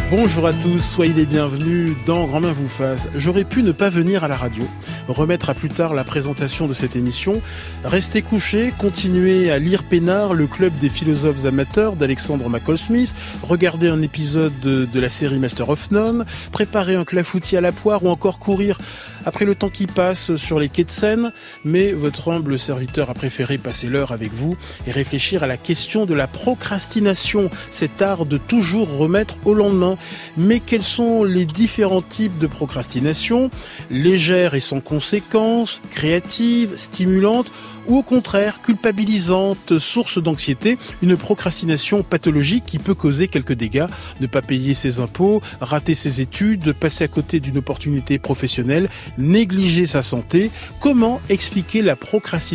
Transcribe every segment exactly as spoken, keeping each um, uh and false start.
Bonjour à tous, soyez les bienvenus dans Grand Main vous fasse. J'aurais pu ne pas venir à la radio, remettre à plus tard la présentation de cette émission, rester couché, continuer à lire peinard le club des philosophes amateurs d'Alexandre McCall Smith, regarder un épisode de, de la série Master of None, préparer un clafoutis à la poire ou encore courir après le temps qui passe sur les quais de Seine. Mais votre humble serviteur a préféré passer l'heure avec vous et réfléchir à la question de la procrastination, cet art de toujours remettre au lendemain. Mais quels sont les différents types de procrastination ? Légère et sans conséquences, créative, stimulante ou au contraire culpabilisante, source d'anxiété, une procrastination pathologique qui peut causer quelques dégâts, ne pas payer ses impôts, rater ses études, passer à côté d'une opportunité professionnelle, négliger sa santé. Comment expliquer la procrastination ?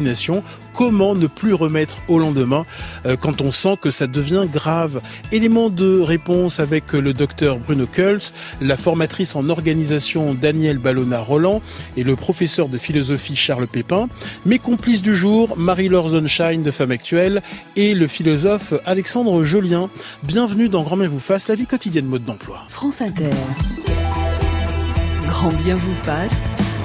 Comment ne plus remettre au lendemain euh, quand on sent que ça devient grave ? Élément de réponse avec le docteur Bruno Kultz, la formatrice en organisation Danielle Ballona-Roland et le professeur de philosophie Charles Pépin. Mes complices du jour, Marie-Laure Zonshine de Femme Actuelle et le philosophe Alexandre Jolien. Bienvenue dans Grand Bien vous fasse, la vie quotidienne mode d'emploi. France Inter. Grand Bien vous fasse.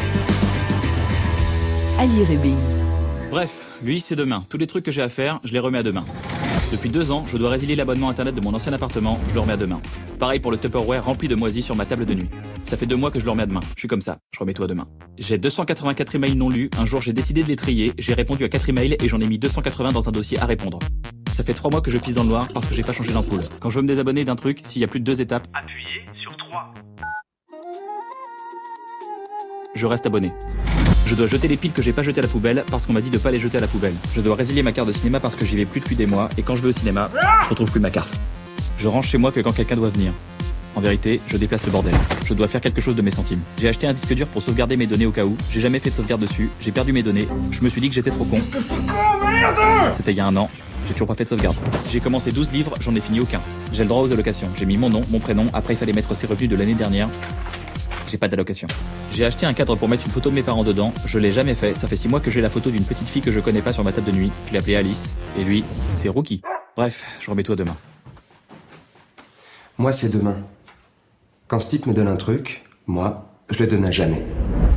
Ali Rébi. Bref, lui, c'est demain. Tous les trucs que j'ai à faire, je les remets à demain. Depuis deux ans, je dois résilier l'abonnement internet de mon ancien appartement, je le remets à demain. Pareil pour le Tupperware rempli de moisis sur ma table de nuit. Ça fait deux mois que je le remets à demain. Je suis comme ça, je remets tout à demain. J'ai deux cent quatre-vingt-quatre emails non lus, un jour j'ai décidé de les trier, j'ai répondu à quatre emails et j'en ai mis deux cent quatre-vingts dans un dossier à répondre. Ça fait trois mois que je pisse dans le noir parce que j'ai pas changé d'ampoule. Quand je veux me désabonner d'un truc, s'il y a plus de deux étapes, appuyez sur trois. Je reste abonné. Je dois jeter les piles que j'ai pas jetées à la poubelle parce qu'on m'a dit de pas les jeter à la poubelle. Je dois résilier ma carte de cinéma parce que j'y vais plus depuis des mois et quand je vais au cinéma, je retrouve plus ma carte. Je range chez moi que quand quelqu'un doit venir. En vérité, je déplace le bordel. Je dois faire quelque chose de mes centimes. J'ai acheté un disque dur pour sauvegarder mes données au cas où. J'ai jamais fait de sauvegarde dessus. J'ai perdu mes données. Je me suis dit que j'étais trop con. C'était il y a un an. J'ai toujours pas fait de sauvegarde. J'ai commencé douze livres, j'en ai fini aucun. J'ai le droit aux allocations. J'ai mis mon nom, mon prénom. Après, il fallait mettre ses revenus de l'année dernière. J'ai pas d'allocation. J'ai acheté un cadre pour mettre une photo de mes parents dedans. Je l'ai jamais fait. Ça fait six mois que j'ai la photo d'une petite fille que je connais pas sur ma table de nuit. Je l'ai appelée Alice. Et lui, c'est Rookie. Bref, je remets tout à demain. Moi, c'est demain. Quand ce type me donne un truc, moi, je le donne à jamais.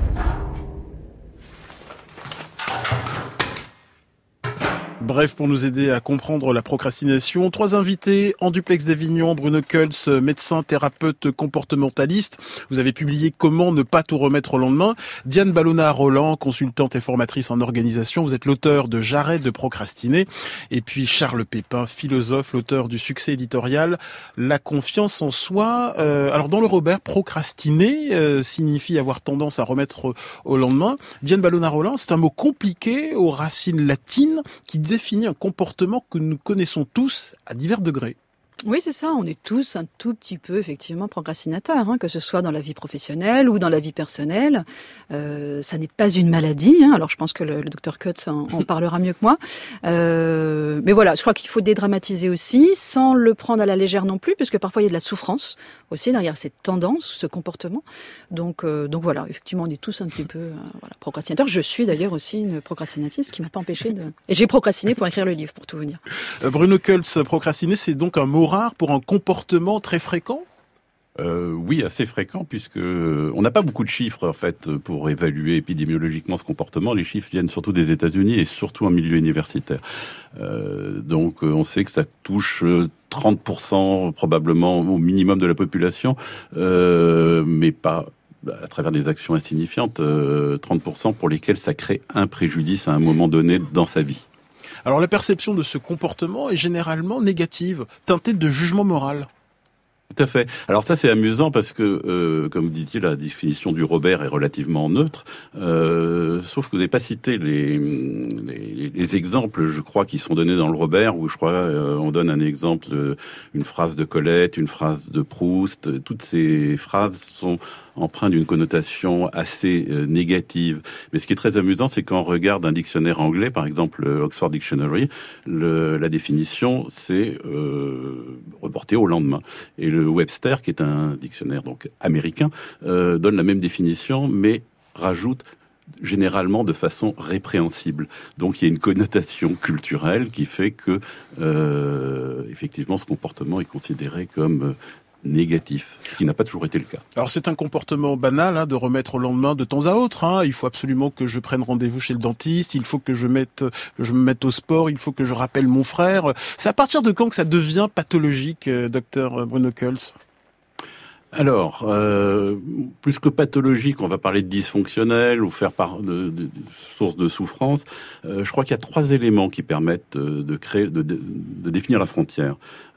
Bref, pour nous aider à comprendre la procrastination, trois invités en duplex d'Avignon, Bruno Kultz, médecin, thérapeute, comportementaliste. Vous avez publié Comment ne pas tout remettre au lendemain. Diane Ballona-Roland, consultante et formatrice en organisation. Vous êtes l'auteur de J'arrête de procrastiner. Et puis Charles Pépin, philosophe, l'auteur du succès éditorial La confiance en soi. Euh, alors dans le Robert, procrastiner euh, signifie avoir tendance à remettre au lendemain. Diane Ballona-Roland, c'est un mot compliqué aux racines latines qui définit un comportement que nous connaissons tous à divers degrés. Oui, c'est ça. On est tous un tout petit peu, effectivement, procrastinateurs, hein, que ce soit dans la vie professionnelle ou dans la vie personnelle. Euh, ça n'est pas une maladie. Hein. Alors, je pense que le, le docteur Kultz en, en parlera mieux que moi. Euh, mais voilà, je crois qu'il faut dédramatiser aussi, sans le prendre à la légère non plus, puisque parfois il y a de la souffrance aussi derrière cette tendance, ce comportement. Donc, euh, donc voilà, effectivement, on est tous un petit peu euh, voilà, procrastinateurs. Je suis d'ailleurs aussi une procrastinatrice, ce qui m'a pas empêché de... Et j'ai procrastiné pour écrire le livre, pour tout vous dire. Euh, Bruno Kultz, procrastiner, c'est donc un mot rare pour un comportement très fréquent ? Euh, oui, assez fréquent, puisque on n'a pas beaucoup de chiffres en fait pour évaluer épidémiologiquement ce comportement. Les chiffres viennent surtout des États-Unis et surtout en milieu universitaire. Euh, donc, on sait que ça touche trente pour cent probablement au minimum de la population, euh, mais pas à travers des actions insignifiantes. Euh, trente pour cent pour lesquels ça crée un préjudice à un moment donné dans sa vie. Alors, la perception de ce comportement est généralement négative, teintée de jugement moral. Tout à fait. Alors ça, c'est amusant parce que, euh, comme vous disiez, la définition du Robert est relativement neutre, euh, sauf que vous n'avez pas cité les, les, les exemples, je crois, qui sont donnés dans le Robert, où je crois euh, on donne un exemple, euh, une phrase de Colette, une phrase de Proust. Toutes ces phrases sont empreintes d'une connotation assez euh, négative. Mais ce qui est très amusant, c'est quand on regarde un dictionnaire anglais, par exemple le Oxford Dictionary, le, la définition, c'est euh, reporté au lendemain. Et le Webster, qui est un dictionnaire donc américain, euh, donne la même définition, mais rajoute généralement de façon répréhensible. Donc il y a une connotation culturelle qui fait que, euh, effectivement, ce comportement est considéré comme négatif, ce qui n'a pas toujours été le cas. Alors c'est un comportement banal hein, de remettre au lendemain de temps à autre. Hein. Il faut absolument que je prenne rendez-vous chez le dentiste, il faut que je, mette, que je me mette au sport, il faut que je rappelle mon frère. C'est à partir de quand que ça devient pathologique, euh, docteur Bruno Kölz ? Alors, euh, plus que pathologique, on va parler de dysfonctionnel ou faire part de, de, de source de souffrance. Euh, je crois qu'il y a trois éléments qui permettent de créer, de, de, de définir la frontière.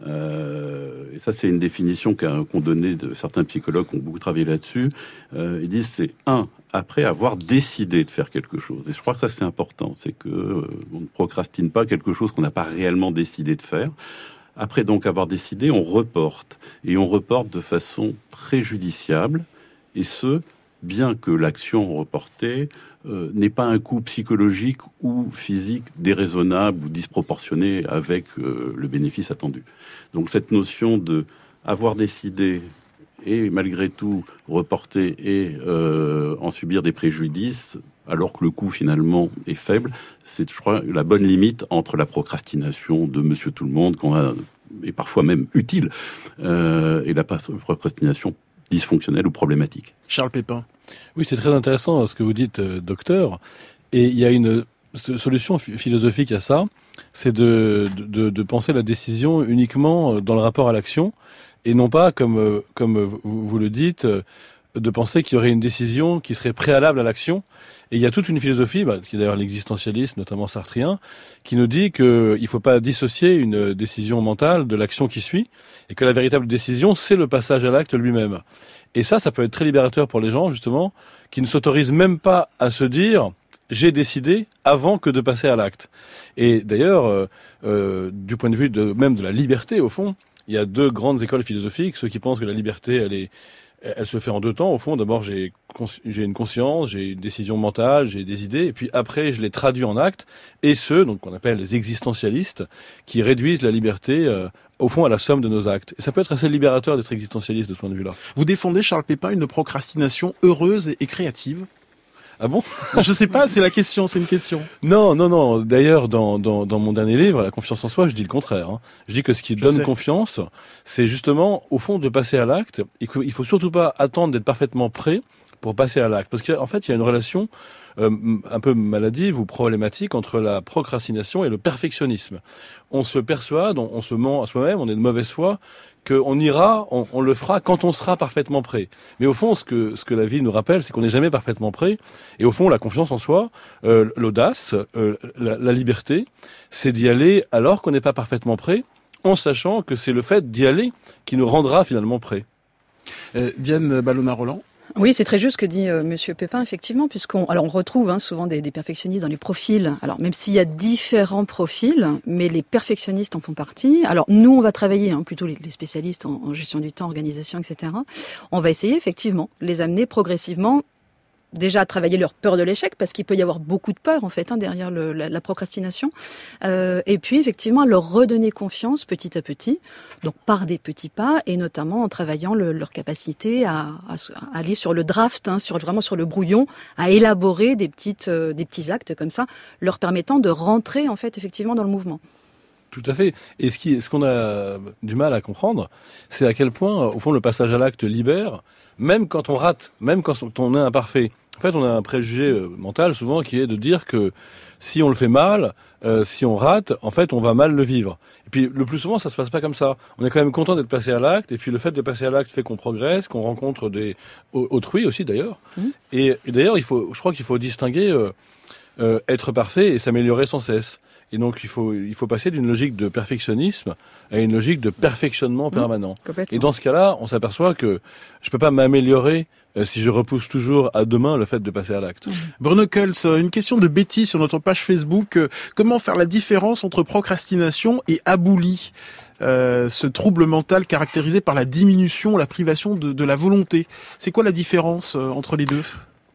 Euh, et ça, c'est une définition qu'a, qu'ont donné de certains psychologues qui ont beaucoup travaillé là-dessus. Euh, ils disent c'est un, après avoir décidé de faire quelque chose. Et je crois que ça, c'est important. C'est que euh, on ne procrastine pas quelque chose qu'on n'a pas réellement décidé de faire. Après donc avoir décidé, on reporte. Et on reporte de façon préjudiciable. Et ce, bien que l'action reportée euh, n'ait pas un coût psychologique ou physique déraisonnable ou disproportionné avec euh, le bénéfice attendu. Donc cette notion de avoir décidé et malgré tout reporter et euh, en subir des préjudices, alors que le coût finalement est faible, c'est, je crois, la bonne limite entre la procrastination de Monsieur Tout-le-Monde, qu'on a, et parfois même utile, euh, et la procrastination dysfonctionnelle ou problématique. Charles Pépin. Oui, c'est très intéressant ce que vous dites, euh, docteur. Et il y a une solution philosophique à ça, c'est de, de, de penser la décision uniquement dans le rapport à l'action, et non pas, comme, comme vous, vous le dites, de penser qu'il y aurait une décision qui serait préalable à l'action. Et il y a toute une philosophie, bah, qui est d'ailleurs l'existentialisme, notamment sartrien, qui nous dit qu'il ne faut pas dissocier une décision mentale de l'action qui suit, et que la véritable décision, c'est le passage à l'acte lui-même. Et ça, ça peut être très libérateur pour les gens, justement, qui ne s'autorisent même pas à se dire « j'ai décidé » avant que de passer à l'acte. Et d'ailleurs, euh, euh, du point de vue de, même de la liberté, au fond, il y a deux grandes écoles philosophiques, ceux qui pensent que la liberté, elle est, elle se fait en deux temps. Au fond, d'abord, j'ai, j'ai une conscience, j'ai une décision mentale, j'ai des idées, et puis après, je les traduis en actes. Et ceux, donc, qu'on appelle les existentialistes, qui réduisent la liberté, euh, au fond, à la somme de nos actes. Et ça peut être assez libérateur d'être existentialiste de ce point de vue-là. Vous défendez, Charles Pépin, une procrastination heureuse et créative ? Ah bon? Je sais pas, c'est la question, c'est une question. Non, non, non. D'ailleurs, dans, dans, dans mon dernier livre, La confiance en soi, je dis le contraire. Hein. Je dis que ce qui je donne sais. confiance, c'est justement, au fond, de passer à l'acte. Il faut, il faut surtout pas attendre d'être parfaitement prêt pour passer à l'acte. Parce qu'en fait, il y a une relation euh, un peu maladive ou problématique entre la procrastination et le perfectionnisme. On se persuade, on, on se ment à soi-même, on est de mauvaise foi, qu'on ira, on, on le fera quand on sera parfaitement prêt. Mais au fond, ce que, ce que la vie nous rappelle, c'est qu'on n'est jamais parfaitement prêt. Et au fond, la confiance en soi, euh, l'audace, euh, la, la liberté, c'est d'y aller alors qu'on n'est pas parfaitement prêt, en sachant que c'est le fait d'y aller qui nous rendra finalement prêt. Euh, Diane Ballona-Roland. Oui, c'est très juste ce que dit euh, Monsieur Pépin, effectivement, puisqu'on alors on retrouve hein, souvent des, des perfectionnistes dans les profils. Alors même s'il y a différents profils, mais les perfectionnistes en font partie. Alors nous, on va travailler, hein, plutôt les, les spécialistes en, en gestion du temps, organisation, et cetera. On va essayer effectivement les amener progressivement. Déjà à travailler leur peur de l'échec, parce qu'il peut y avoir beaucoup de peur en fait hein, derrière le, la, la procrastination, euh, et puis effectivement leur redonner confiance petit à petit, donc par des petits pas, et notamment en travaillant le, leur capacité à, à, à aller sur le draft, hein, sur vraiment sur le brouillon, à élaborer des petites, euh, des petits actes comme ça, leur permettant de rentrer en fait effectivement dans le mouvement. Tout à fait. Et ce, qui, ce qu'on a du mal à comprendre, c'est à quel point, au fond, le passage à l'acte libère, même quand on rate, même quand on est imparfait. En fait, on a un préjugé mental, souvent, qui est de dire que si on le fait mal, euh, si on rate, en fait, on va mal le vivre. Et puis, le plus souvent, ça se passe pas comme ça. On est quand même content d'être passé à l'acte, et puis le fait de passer à l'acte fait qu'on progresse, qu'on rencontre des autrui aussi, d'ailleurs. Mmh. Et, et d'ailleurs, il faut, je crois qu'il faut distinguer euh, euh, être parfait et s'améliorer sans cesse. Et donc, il faut, il faut passer d'une logique de perfectionnisme à une logique de perfectionnement permanent. Mmh, et dans ce cas-là, on s'aperçoit que je peux pas m'améliorer euh, si je repousse toujours à demain le fait de passer à l'acte. Mmh. Bruno Kölz, une question de Betty sur notre page Facebook. Comment faire la différence entre procrastination et aboulie, euh, ce trouble mental caractérisé par la diminution, la privation de, de la volonté? C'est quoi la différence euh, entre les deux?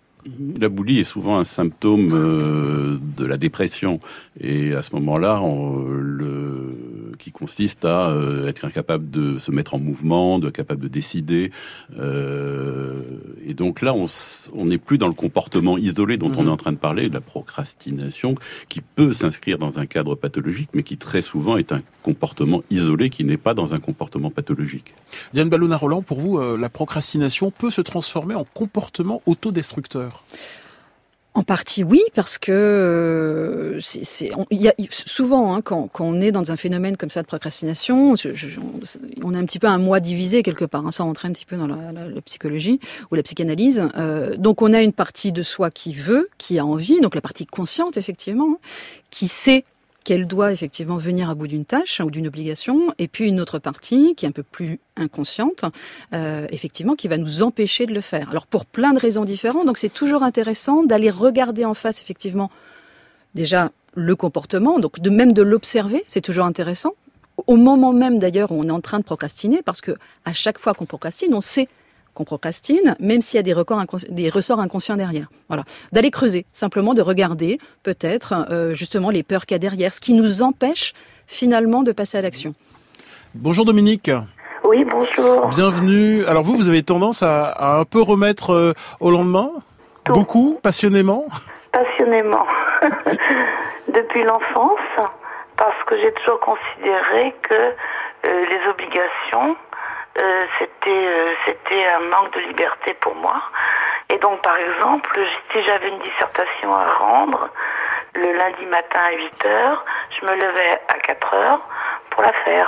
La boulie est souvent un symptôme euh, de la dépression, et à ce moment-là, on, le, qui consiste à euh, être incapable de se mettre en mouvement, de capable de décider. Euh, et donc là, on on n'est plus dans le comportement isolé dont mmh. on est en train de parler, de la procrastination, qui peut s'inscrire dans un cadre pathologique, mais qui très souvent est un comportement isolé qui n'est pas dans un comportement pathologique. Diane Ballona-Roland, pour vous, euh, la procrastination peut se transformer en comportement autodestructeur ? En partie, oui, parce que euh, c'est, c'est, on, y a, souvent, hein, quand, quand on est dans un phénomène comme ça de procrastination, je, je, on, on a un petit peu un moi divisé quelque part, hein, ça rentre un petit peu dans la, la, la psychologie ou la psychanalyse. Euh, donc on a une partie de soi qui veut, qui a envie, donc la partie consciente, effectivement, qui sait qu'elle doit effectivement venir à bout d'une tâche ou d'une obligation, et puis une autre partie qui est un peu plus inconsciente, euh, effectivement, qui va nous empêcher de le faire. Alors pour plein de raisons différentes, donc c'est toujours intéressant d'aller regarder en face effectivement déjà le comportement, donc de même de l'observer, c'est toujours intéressant. Au moment même d'ailleurs où on est en train de procrastiner, parce que à chaque fois qu'on procrastine, on sait qu'on procrastine, même s'il y a des, incons- des ressorts inconscients derrière. Voilà. D'aller creuser, simplement de regarder peut-être euh, justement les peurs qu'il y a derrière, ce qui nous empêche finalement de passer à l'action. Bonjour Dominique. Oui, bonjour. Bienvenue. Alors vous, vous avez tendance à, à un peu remettre euh, au lendemain ? Tout. Beaucoup, passionnément ? Passionnément. Depuis l'enfance, parce que j'ai toujours considéré que euh, les obligations Euh, c'était euh, c'était un manque de liberté pour moi. Et donc, par exemple, si j'avais une dissertation à rendre, le lundi matin à huit heures, je me levais à quatre heures pour la faire.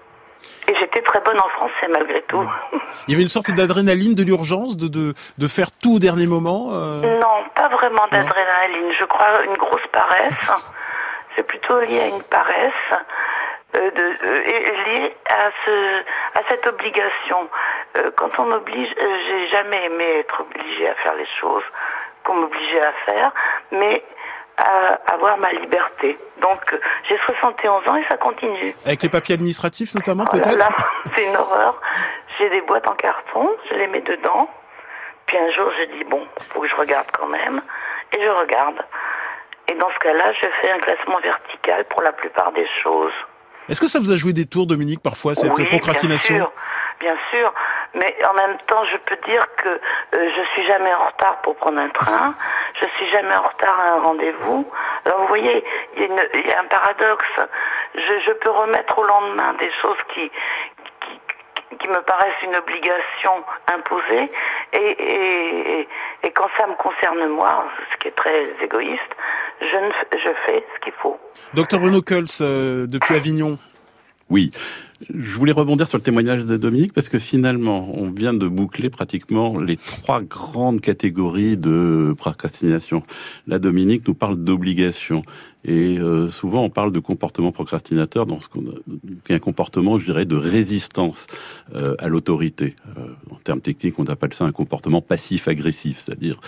Et j'étais très bonne en français, malgré tout. Il y avait une sorte d'adrénaline, de l'urgence, de, de, de faire tout au dernier moment euh... Non, pas vraiment d'adrénaline. Je crois une grosse paresse. C'est plutôt lié à une paresse. Euh, de, euh, lié à ce à cette obligation. Euh, quand on m'oblige, euh, j'ai jamais aimé être obligée à faire les choses qu'on m'obligeait à faire, mais à avoir ma liberté. Donc euh, j'ai soixante et onze ans et ça continue. Avec les papiers administratifs notamment, oh peut-être là là, c'est une horreur. J'ai des boîtes en carton, je les mets dedans, puis un jour je dis bon, faut que je regarde quand même, et je regarde. Et dans ce cas-là, je fais un classement vertical pour la plupart des choses. Est-ce que ça vous a joué des tours, Dominique, parfois, cette oui, procrastination ? Bien sûr, bien sûr. Mais en même temps, je peux dire que euh, je suis jamais en retard pour prendre un train. Je suis jamais en retard à un rendez-vous. Alors, vous voyez, il y, y a un paradoxe. Je, je peux remettre au lendemain des choses qui, qui, qui me paraissent une obligation imposée. Et, et, et quand ça me concerne moi, ce qui est très égoïste, je, ne, je fais ce qu'il faut. Docteur Bruno Kölz, euh, depuis Avignon. Oui, je voulais rebondir sur le témoignage de Dominique parce que finalement, on vient de boucler pratiquement les trois grandes catégories de procrastination. Là, Dominique nous parle d'obligation. Et euh, souvent, on parle de comportement procrastinateur dans ce qu'on a, un comportement, je dirais, de résistance euh, à l'autorité. Euh, en termes techniques, on appelle ça un comportement passif-agressif, c'est-à-dire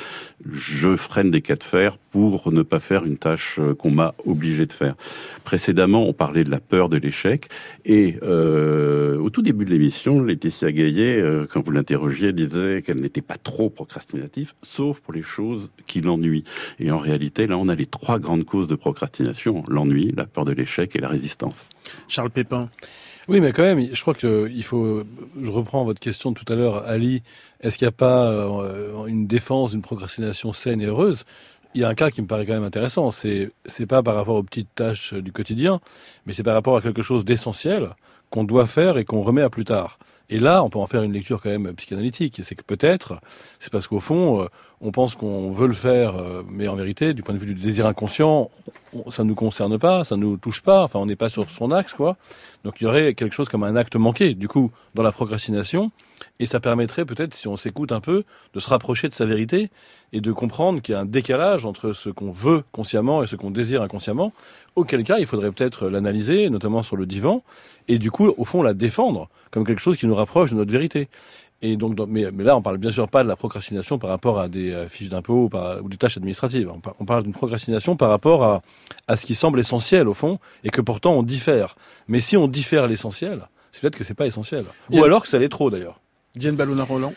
je freine des cas de fer pour ne pas faire une tâche qu'on m'a obligé de faire. Précédemment, on parlait de la peur de l'échec, et euh, au tout début de l'émission, Laetitia Gaillet, euh, quand vous l'interrogiez, disait qu'elle n'était pas trop procrastinative, sauf pour les choses qui l'ennuient. Et en réalité, là, on a les trois grandes causes de procrastination, l'ennui, la peur de l'échec et la résistance. Charles Pépin. Oui, mais quand même, je crois qu'il faut... Je reprends votre question de tout à l'heure, Ali. Est-ce qu'il n'y a pas euh, une défense d'une procrastination saine et heureuse ? Il y a un cas qui me paraît quand même intéressant. C'est, c'est pas par rapport aux petites tâches du quotidien, mais c'est par rapport à quelque chose d'essentiel qu'on doit faire et qu'on remet à plus tard. Et là, on peut en faire une lecture quand même psychanalytique. C'est que peut-être, c'est parce qu'au fond, on pense qu'on veut le faire, mais en vérité, du point de vue du désir inconscient, ça ne nous concerne pas, ça ne nous touche pas, enfin, on n'est pas sur son axe, quoi. Donc il y aurait quelque chose comme un acte manqué, du coup, dans la procrastination, et ça permettrait peut-être, si on s'écoute un peu, de se rapprocher de sa vérité et de comprendre qu'il y a un décalage entre ce qu'on veut consciemment et ce qu'on désire inconsciemment, auquel cas il faudrait peut-être l'analyser, notamment sur le divan, et du coup, au fond, la défendre comme quelque chose qui nous rapproche de notre vérité. Et donc, mais, mais là, on parle bien sûr pas de la procrastination par rapport à des euh, fiches d'impôts ou, par, ou des tâches administratives. On, par, on parle d'une procrastination par rapport à, à ce qui semble essentiel, au fond, et que pourtant on diffère. Mais si on diffère l'essentiel, c'est peut-être que c'est pas essentiel. Diane... Ou alors que ça l'est trop, d'ailleurs. Diane Ballona-Roland.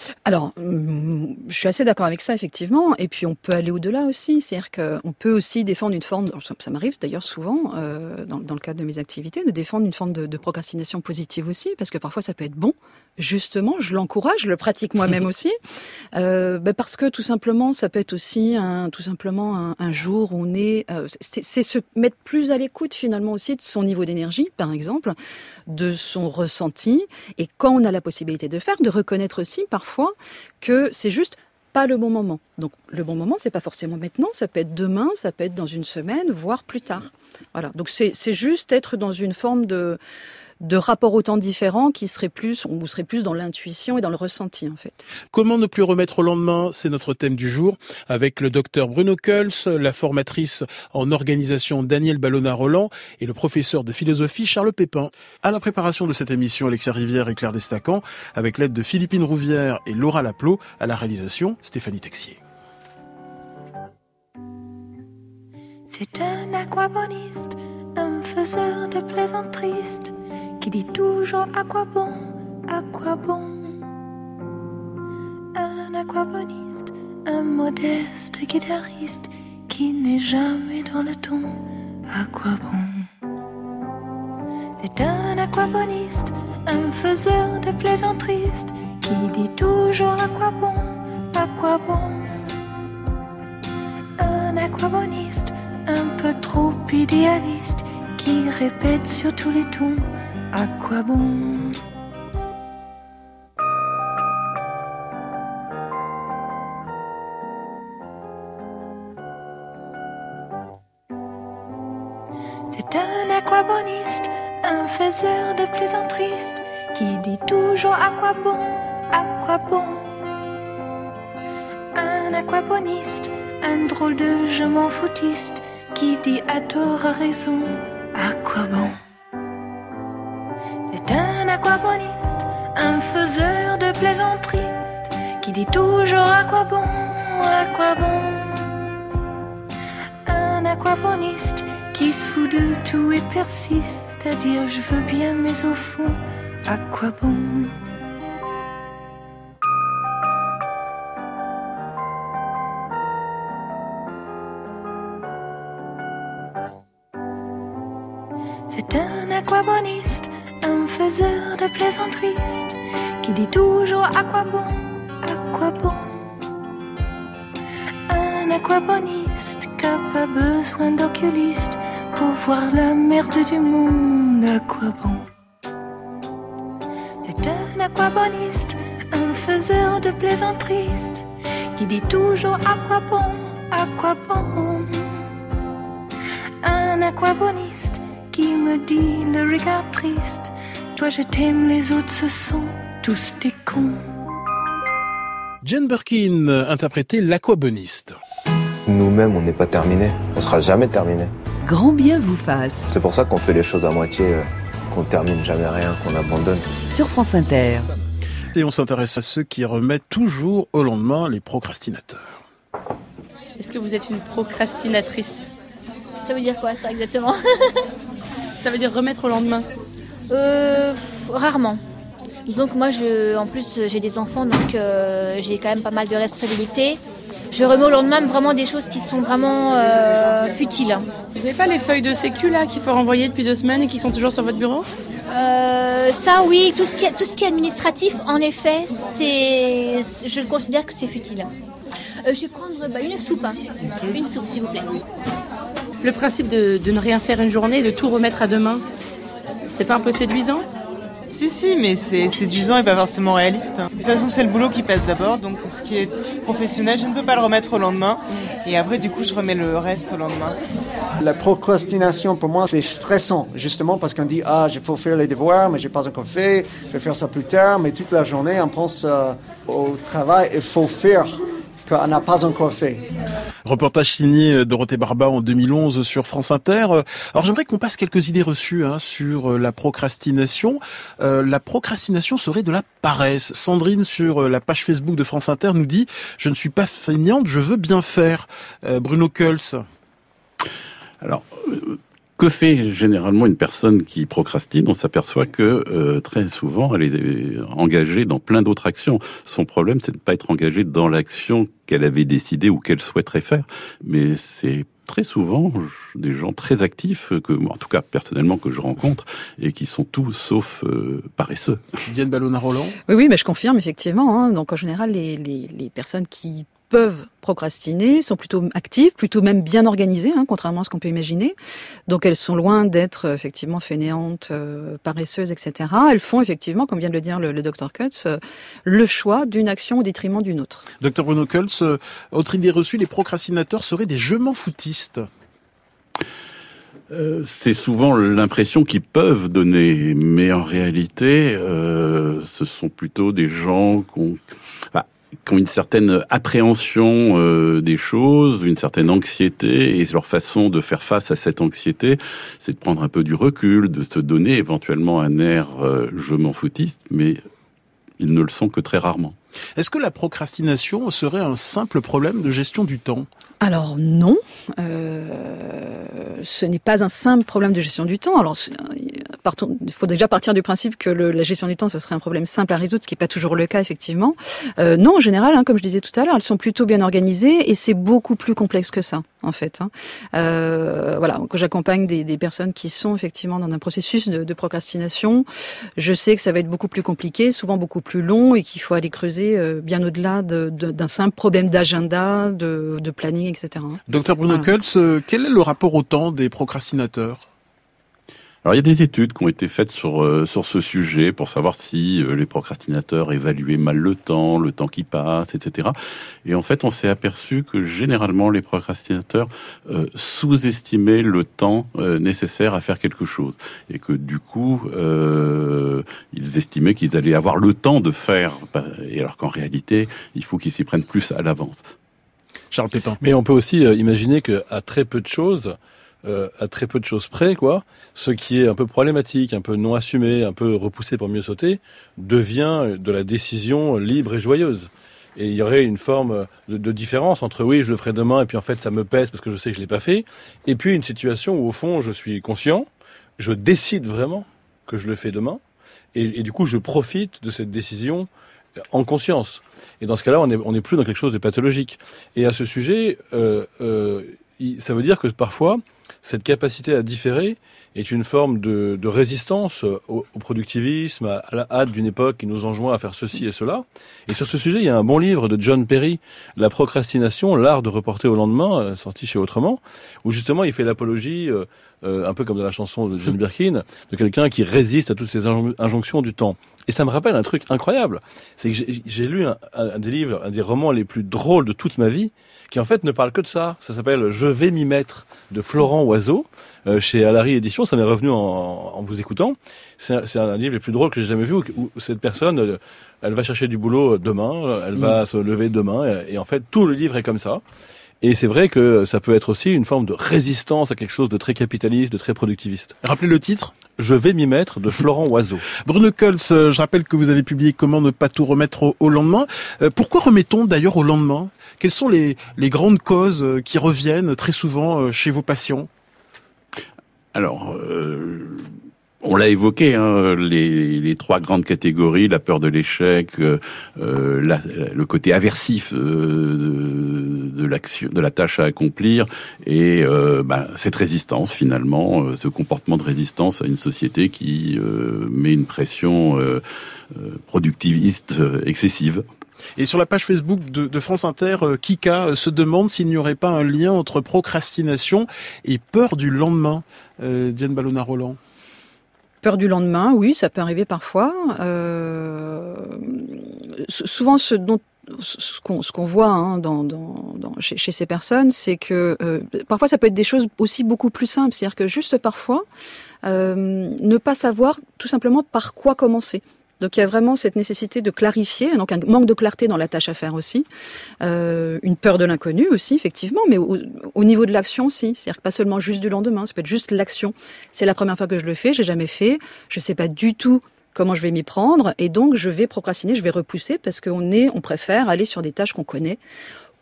Alors, je suis assez d'accord avec ça, effectivement. Et puis, on peut aller au-delà aussi. C'est-à-dire qu'on peut aussi défendre une forme, ça, ça m'arrive d'ailleurs souvent, euh, dans, dans le cadre de mes activités, de défendre une forme de, de procrastination positive aussi, parce que parfois, ça peut être bon. Justement, je l'encourage, je le pratique moi-même aussi. Euh, ben parce que tout simplement, ça peut être aussi un, tout simplement un, un jour où on est... Euh, c'est, c'est se mettre plus à l'écoute, finalement, aussi de son niveau d'énergie, par exemple, de son ressenti. Et quand on a la possibilité de faire, de reconnaître aussi, parfois, que c'est juste pas le bon moment. Donc, le bon moment, c'est pas forcément maintenant, ça peut être demain, ça peut être dans une semaine, voire plus tard. Voilà. Donc, c'est, c'est juste être dans une forme de, de rapport au temps différent qui serait plus, on serait plus dans l'intuition et dans le ressenti, en fait. Comment ne plus remettre au lendemain, c'est notre thème du jour, avec le docteur Bruno Kölz, la formatrice en organisation Danielle Ballona-Roland et le professeur de philosophie Charles Pépin. À la préparation de cette émission, Alexia Rivière et Claire Destacan, avec l'aide de Philippine Rouvière et Laura Laplot, à la réalisation Stéphanie Texier. C'est un aquaboniste, un faiseur de plaisanteries, qui dit toujours à quoi bon, à quoi bon. Un aquaboniste, un modeste guitariste, qui n'est jamais dans le ton, à quoi bon. C'est un aquaboniste, un faiseur de plaisanteries, qui dit toujours à quoi bon, à quoi bon. Un aquaboniste, un peu trop idéaliste, qui répète sur tous les tons, à quoi bon. C'est un aquaboniste, un faiseur de plaisanteries, qui dit toujours à quoi bon, à quoi bon. Un aquaboniste, un drôle de je m'en foutiste, qui dit à tort à raison, à quoi bon. C'est un aquaboniste, un faiseur de plaisanteries, qui dit toujours à quoi bon, à quoi bon. Un aquaboniste qui se fout de tout et persiste à dire je veux bien mais au fond, à quoi bon. C'est un aquaboniste, un faiseur de plaisanteries, qui dit toujours à quoi bon, à quoi bon. Un aquaboniste qui n'a pas besoin d'oculiste pour voir la merde du monde, à quoi bon. C'est un aquaboniste, un faiseur de plaisanteries, qui dit toujours à quoi bon, à quoi bon. Un aquaboniste qui me dit le regard triste, toi je t'aime, les autres ce sont tous des cons. Jane Birkin interprétait l'aquaboniste. Nous-mêmes, on n'est pas terminés. On sera jamais terminés. Grand bien vous fasse. C'est pour ça qu'on fait les choses à moitié, euh, qu'on termine jamais rien, qu'on abandonne. Sur France Inter. Et on s'intéresse à ceux qui remettent toujours au lendemain, les procrastinateurs. Est-ce que vous êtes une procrastinatrice ? Ça veut dire quoi, ça, exactement ? Ça veut dire remettre au lendemain ? Euh, rarement. Disons que moi, je, en plus, j'ai des enfants, donc euh, j'ai quand même pas mal de responsabilités. Je remets au lendemain vraiment des choses qui sont vraiment euh, futiles. Vous n'avez pas les feuilles de sécu là qu'il faut renvoyer depuis deux semaines et qui sont toujours sur votre bureau ? euh, Ça, oui. Tout ce qui est, tout ce qui est administratif, en effet, c'est, je le considère que c'est futile. Euh, je vais prendre bah, une soupe. Hein. Une soupe, s'il vous plaît. Le principe de, de ne rien faire une journée, de tout remettre à demain, c'est pas un peu séduisant ? Si, si, mais c'est séduisant et pas forcément réaliste. De toute façon, c'est le boulot qui passe d'abord, donc ce qui est professionnel, je ne peux pas le remettre au lendemain. Et après, du coup, je remets le reste au lendemain. La procrastination, pour moi, c'est stressant, justement, parce qu'on dit « Ah, il faut faire les devoirs, mais je n'ai pas encore fait, je vais faire ça plus tard. » Mais toute la journée, on pense euh, au travail, il faut faire qu'on n'a pas encore fait. Reportage signé Dorothée Barba en deux mille onze sur France Inter. Alors j'aimerais qu'on passe quelques idées reçues hein, sur la procrastination. Euh, la procrastination serait de la paresse. Sandrine sur la page Facebook de France Inter nous dit « Je ne suis pas feignante, je veux bien faire ». Euh, Bruno Kölz. Alors, euh, que fait généralement une personne qui procrastine? On s'aperçoit que euh, très souvent, elle est engagée dans plein d'autres actions. Son problème, c'est de ne pas être engagée dans l'action qu'elle avait décidée ou qu'elle souhaiterait faire. Mais c'est très souvent des gens très actifs, que, en tout cas personnellement, que je rencontre, et qui sont tout sauf euh, paresseux. Diane Ballona-Roland? Oui, oui, mais je confirme effectivement. Hein. Donc en général, les, les, les personnes qui peuvent procrastiner sont plutôt actives, plutôt même bien organisées, hein, contrairement à ce qu'on peut imaginer. Donc elles sont loin d'être effectivement fainéantes, euh, paresseuses, et cetera. Elles font effectivement, comme vient de le dire le, le docteur Kutz, euh, le choix d'une action au détriment d'une autre. Docteur Bruno Kutz, euh, autre idée reçue, les procrastinateurs seraient des je m'en foutistes. Euh, c'est souvent l'impression qu'ils peuvent donner, mais en réalité, euh, ce sont plutôt des gens qui ont... Enfin, qui ont une certaine appréhension euh, des choses, une certaine anxiété, et leur façon de faire face à cette anxiété, c'est de prendre un peu du recul, de se donner éventuellement un air euh, je m'en foutiste, mais ils ne le sont que très rarement. Est-ce que la procrastination serait un simple problème de gestion du temps ? Alors non, euh, ce n'est pas un simple problème de gestion du temps. Alors, partons, il faut déjà partir du principe que le, la gestion du temps, ce serait un problème simple à résoudre, ce qui n'est pas toujours le cas, effectivement. Euh, non, en général, hein, comme je disais tout à l'heure, elles sont plutôt bien organisées et c'est beaucoup plus complexe que ça, en fait. Hein. Euh, voilà, quand j'accompagne des, des personnes qui sont effectivement dans un processus de, de procrastination, je sais que ça va être beaucoup plus compliqué, souvent beaucoup plus long et qu'il faut aller creuser euh, bien au-delà de, de, d'un simple problème d'agenda, de, de planning, et cetera. Docteur Bruno Voilà. Kutz, euh, quel est le rapport au temps des procrastinateurs ? Alors il y a des études qui ont été faites sur euh, sur ce sujet pour savoir si euh, les procrastinateurs évaluaient mal le temps, le temps qui passe, et cetera. Et en fait, on s'est aperçu que généralement les procrastinateurs euh, sous-estimaient le temps euh, nécessaire à faire quelque chose, et que du coup, euh, ils estimaient qu'ils allaient avoir le temps de faire, et alors qu'en réalité, il faut qu'ils s'y prennent plus à l'avance. Charles Pépin. Mais on peut aussi euh, imaginer qu'à très peu de choses, euh, à très peu de choses près, quoi, ce qui est un peu problématique, un peu non assumé, un peu repoussé pour mieux sauter, devient de la décision libre et joyeuse. Et il y aurait une forme de, de différence entre oui, je le ferai demain, et puis en fait ça me pèse parce que je sais que je l'ai pas fait, et puis une situation où au fond je suis conscient, je décide vraiment que je le fais demain, et, et du coup je profite de cette décision en conscience. Et dans ce cas-là, on est, on n'est plus dans quelque chose de pathologique. Et à ce sujet, euh, euh, ça veut dire que parfois, cette capacité à différer est une forme de, de résistance au, au productivisme, à, à la hâte d'une époque qui nous enjoint à faire ceci et cela. Et sur ce sujet, il y a un bon livre de John Perry, La procrastination, l'art de reporter au lendemain, sorti chez Autrement, où justement il fait l'apologie, euh, euh, un peu comme dans la chanson de Jane Birkin, de quelqu'un qui résiste à toutes ces injonctions du temps. Et ça me rappelle un truc incroyable, c'est que j'ai, j'ai lu un, un des livres, un des romans les plus drôles de toute ma vie, qui en fait ne parle que de ça. Ça s'appelle « Je vais m'y mettre » de Florent Oiseau, euh, chez Alary Éditions. Ça m'est revenu en, en vous écoutant. C'est un, c'est un livre les plus drôles que j'ai jamais vu, où, où cette personne, elle, elle va chercher du boulot demain, elle va mmh. se lever demain, et, et en fait tout le livre est comme ça. Et c'est vrai que ça peut être aussi une forme de résistance à quelque chose de très capitaliste, de très productiviste. Rappelez le titre ? Je vais m'y mettre de Florent Oiseau. Bruno Kutz, je rappelle que vous avez publié Comment ne pas tout remettre au, au lendemain. Euh, pourquoi remettons d'ailleurs au lendemain ? Quelles sont les, les grandes causes qui reviennent très souvent chez vos patients ? Alors, euh, on l'a évoqué, hein, les, les trois grandes catégories, la peur de l'échec, euh, la, le côté aversif euh, de, de l'action, de la tâche à accomplir, et euh, ben, cette résistance finalement, euh, ce comportement de résistance à une société qui euh, met une pression euh, productiviste euh, excessive. Et sur la page Facebook de, de France Inter, euh, Kika se demande s'il n'y aurait pas un lien entre procrastination et peur du lendemain. Euh, Diane Ballona-Roland. Peur du lendemain, oui, ça peut arriver parfois. Euh, souvent, ce dont ce qu'on, ce qu'on voit hein, dans, dans, dans, chez, chez ces personnes, c'est que euh, parfois ça peut être des choses aussi beaucoup plus simples. C'est-à-dire que juste parfois, euh, ne pas savoir tout simplement par quoi commencer. Donc il y a vraiment cette nécessité de clarifier, donc un manque de clarté dans la tâche à faire aussi, euh, une peur de l'inconnu aussi effectivement, mais au, au niveau de l'action aussi, c'est-à-dire que pas seulement juste du lendemain, ça peut être juste l'action. C'est la première fois que je le fais, j'ai jamais fait, je sais pas du tout comment je vais m'y prendre, et donc je vais procrastiner, je vais repousser parce qu'on est, on préfère aller sur des tâches qu'on connaît,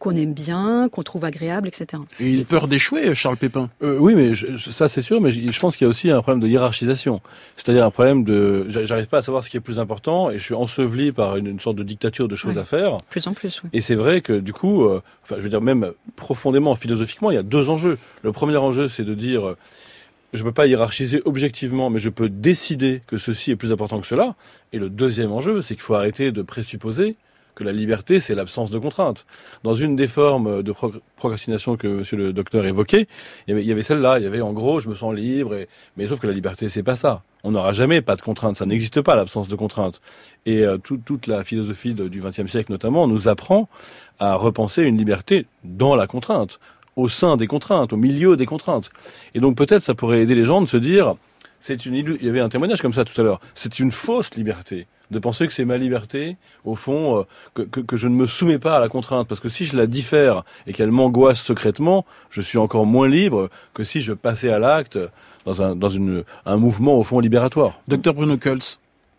qu'on aime bien, qu'on trouve agréable, et cetera. Et une peur d'échouer, Charles Pépin. Euh, oui, mais je, ça c'est sûr, mais je, je pense qu'il y a aussi un problème de hiérarchisation. C'est-à-dire un problème de... J'arrive pas à savoir ce qui est plus important et je suis enseveli par une, une sorte de dictature de choses oui. à faire. De plus en plus, oui. Et c'est vrai que du coup, euh, enfin, je veux dire, même profondément, philosophiquement, il y a deux enjeux. Le premier enjeu, c'est de dire... Euh, je ne peux pas hiérarchiser objectivement, mais je peux décider que ceci est plus important que cela. Et le deuxième enjeu, c'est qu'il faut arrêter de présupposer que la liberté, c'est l'absence de contraintes. Dans une des formes de pro- procrastination que monsieur le docteur évoquait, il y avait, il y avait celle-là, il y avait en gros, je me sens libre, et, mais sauf que la liberté, c'est pas ça. On n'aura jamais pas de contraintes, ça n'existe pas l'absence de contraintes. Et euh, tout, toute la philosophie de, du vingtième siècle notamment nous apprend à repenser une liberté dans la contrainte, au sein des contraintes, au milieu des contraintes. Et donc peut-être ça pourrait aider les gens de se dire, c'est une illu- il y avait un témoignage comme ça tout à l'heure, c'est une fausse liberté. De penser que c'est ma liberté, au fond, euh, que, que, que je ne me soumets pas à la contrainte. Parce que si je la diffère et qu'elle m'angoisse secrètement, je suis encore moins libre que si je passais à l'acte dans un, dans une, un mouvement, au fond, libératoire. Docteur Bruno Kölz.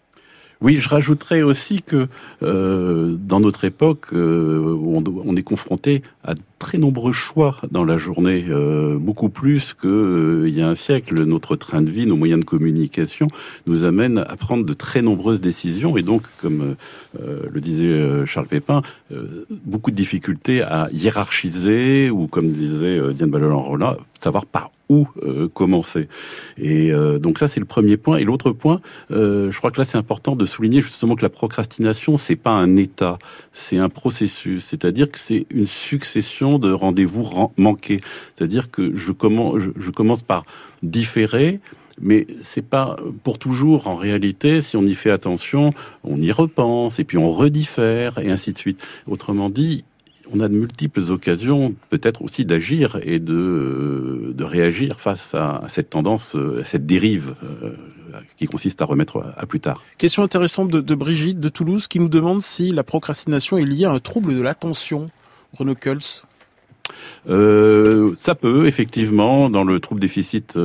Oui, je rajouterais aussi que euh, dans notre époque, euh, où on, on est confronté à très nombreux choix dans la journée, euh, beaucoup plus qu'il euh, y a un siècle. Notre train de vie, nos moyens de communication nous amènent à prendre de très nombreuses décisions. Et donc, comme euh, le disait Charles Pépin, euh, beaucoup de difficultés à hiérarchiser, ou comme disait euh, Diane Ballon-Rolla, savoir par où euh, commencer. Et euh, donc ça, c'est le premier point. Et l'autre point, euh, je crois que là, c'est important de souligner justement que la procrastination, c'est pas un état, c'est un processus. C'est-à-dire que c'est une succession de rendez-vous ran- manqués. C'est-à-dire que je commence, je, je commence par différer, mais c'est pas pour toujours. En réalité, si on y fait attention, on y repense, et puis on rediffère, et ainsi de suite. Autrement dit, on a de multiples occasions, peut-être aussi d'agir et de, de réagir face à cette tendance, à cette dérive euh, qui consiste à remettre à plus tard. Question intéressante de, de Brigitte de Toulouse qui nous demande si la procrastination est liée à un trouble de l'attention. Bruno Kölz. Euh, ça peut, effectivement, dans le trouble déficit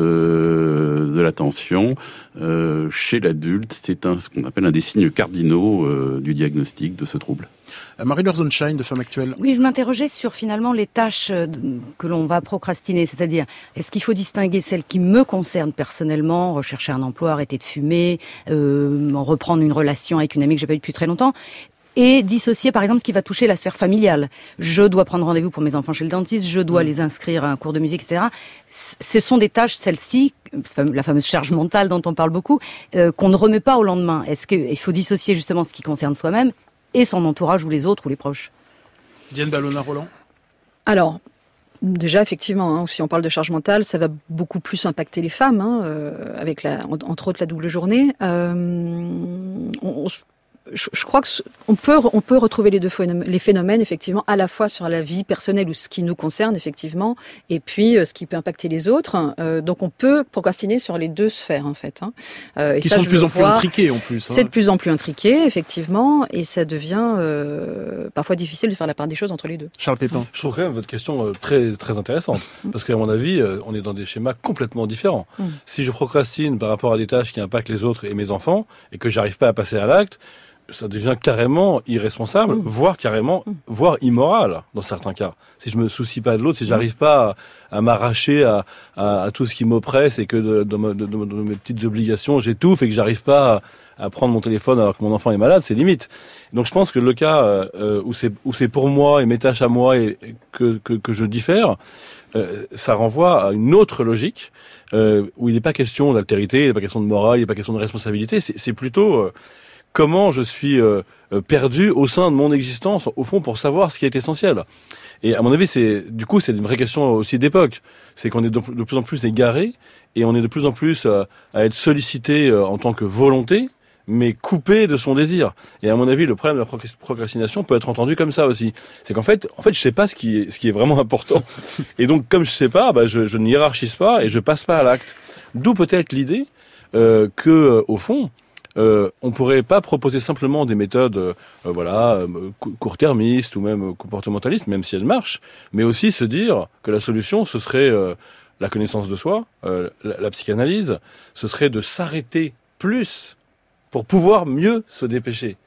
euh, de l'attention, euh, chez l'adulte, c'est un, ce qu'on appelle un des signes cardinaux euh, du diagnostic de ce trouble. Marie-Laure Zonshine de Femme Actuelle. Oui, je m'interrogeais sur finalement les tâches que l'on va procrastiner, c'est-à-dire est-ce qu'il faut distinguer celles qui me concernent personnellement, rechercher un emploi, arrêter de fumer, euh, reprendre une relation avec une amie que j'ai pas eue depuis très longtemps, et dissocier par exemple ce qui va toucher la sphère familiale. Je dois prendre rendez-vous pour mes enfants chez le dentiste, je dois mmh. les inscrire à un cours de musique, et cetera. Ce sont des tâches, celles-ci, la fameuse charge mentale dont on parle beaucoup, euh, qu'on ne remet pas au lendemain. Est-ce qu'il faut dissocier justement ce qui concerne soi-même et son entourage ou les autres ou les proches? Diane Ballona-Roland. Alors, déjà, effectivement, hein, si on parle de charge mentale, ça va beaucoup plus impacter les femmes, hein, euh, avec la, entre autres la double journée. Euh, on, on, je, je crois que on peut on peut retrouver les deux phénomènes, les phénomènes effectivement à la fois sur la vie personnelle ou ce qui nous concerne effectivement, et puis euh, ce qui peut impacter les autres. Euh, donc on peut procrastiner sur les deux sphères en fait. Hein. Euh, et qui ça, sont de plus en plus intriquées en plus. C'est hein. de plus en plus intriqué effectivement, et ça devient euh, parfois difficile de faire la part des choses entre les deux. Charles Pépin. Je trouve quand même votre question très très intéressante parce qu'à mon avis, on est dans des schémas complètement différents. Mm. Si je procrastine par rapport à des tâches qui impactent les autres et mes enfants et que j'arrive pas à passer à l'acte, ça devient carrément irresponsable, mmh. voire carrément, mmh. voire immoral dans certains cas. Si je me soucie pas de l'autre, si j'arrive pas à, à m'arracher à, à, à tout ce qui m'oppresse et que de, de, de, de, de mes petites obligations, j'étouffe et que j'arrive pas à, à prendre mon téléphone alors que mon enfant est malade, c'est limite. Donc je pense que le cas euh, où c'est où c'est pour moi et mes tâches à moi et, et que, que que je diffère, euh, ça renvoie à une autre logique euh, où il n'est pas question d'altérité, il n'est pas question de morale, il n'est pas question de responsabilité. C'est, c'est plutôt euh, comment je suis euh, perdu au sein de mon existence, au fond, pour savoir ce qui est essentiel. Et à mon avis, c'est du coup, c'est une vraie question aussi d'époque. C'est qu'on est de, de plus en plus égaré et on est de plus en plus euh, à être sollicité euh, en tant que volonté, mais coupé de son désir. Et à mon avis, le problème de la procrastination peut être entendu comme ça aussi. C'est qu'en fait, en fait, je sais pas ce qui est, ce qui est vraiment important. Et donc, comme je sais pas, bah, je, je ne hiérarchise pas et je passe pas à l'acte. D'où peut-être l'idée euh, que, euh, au fond, Euh, on pourrait pas proposer simplement des méthodes, euh, voilà, euh, court-termistes ou même comportementalistes, même si elles marchent, mais aussi se dire que la solution, ce serait euh, la connaissance de soi, euh, la, la psychanalyse, ce serait de s'arrêter plus pour pouvoir mieux se dépêcher.